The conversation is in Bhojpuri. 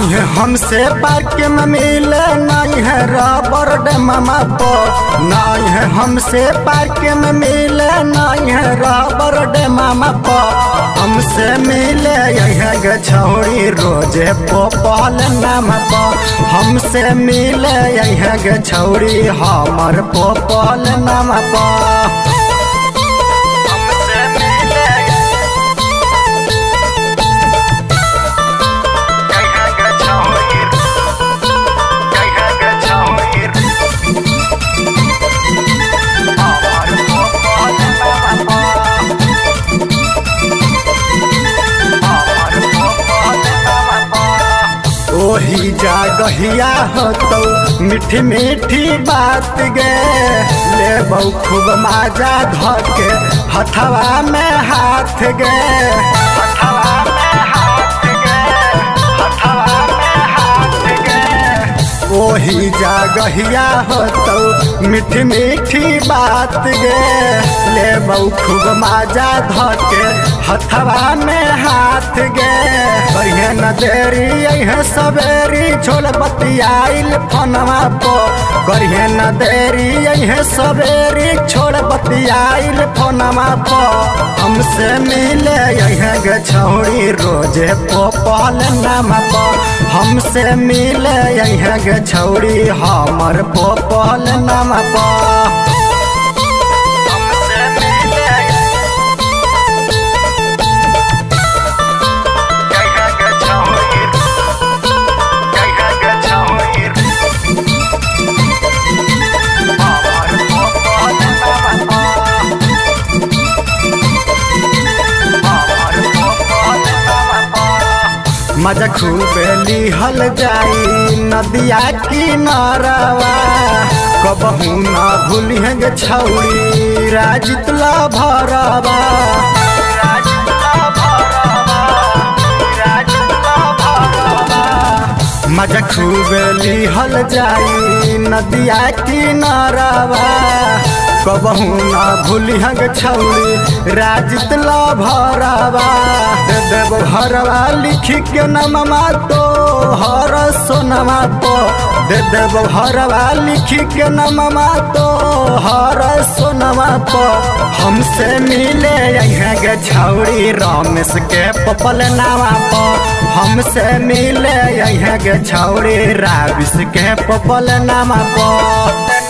नहीं है हमसे पार्क में मिले, नहीं है रबर डे मामा पर, नहीं है हमसे पार्क में मिले, नहीं है रबर डे मामा पर। हमसे मिले यह गे छौड़ी रोजे पोपल नाम पर, हमसे मिले यह गे छौड़ी हमर पोपल नाम पर। ओही जागहिया हो तो मीठी मीठी बात गे, ले बहु खूब माजा धके हथवा में हाथ गे, हथवा में हाथ गे, हथवा में हाथ गे। ओही जागहिया हो तो मीठी मीठी बात गे, ले बहु खूब माजा धके हथवा में हाथ गे। कहिए न देरी यह सवेरी छोड़ बतियाइल फोनवा पो, कहिए न देरी यह सवेरी छोड़ बतियाइल फोनवा पो। हमसे मिले यह गे छौड़ी रोजे पोपल नाम पो, हमसे मिले यह गे छौड़ी हमर पोपल नाम पो। मजा खूबे लिहल जाई नदिया किनारवा, कबहू न भूलिहे गे छौड़ी राजितला भरवा। मजा खूबे लिहल जाई नदिया किनारवा, कबहू न भूलिहे गे छौड़ी राजितला भरवा। दे देव हरवा लिखी के नममा तो हर सोनमा पो, दे देव हरवा लिखी के नममा तो हर सोनमा पो। हमसे मिले यह गे छौड़ी रमेश के पोपल नामा पो, हमसे मिले यह गे छौड़ी राविश के पोपल नामा पो।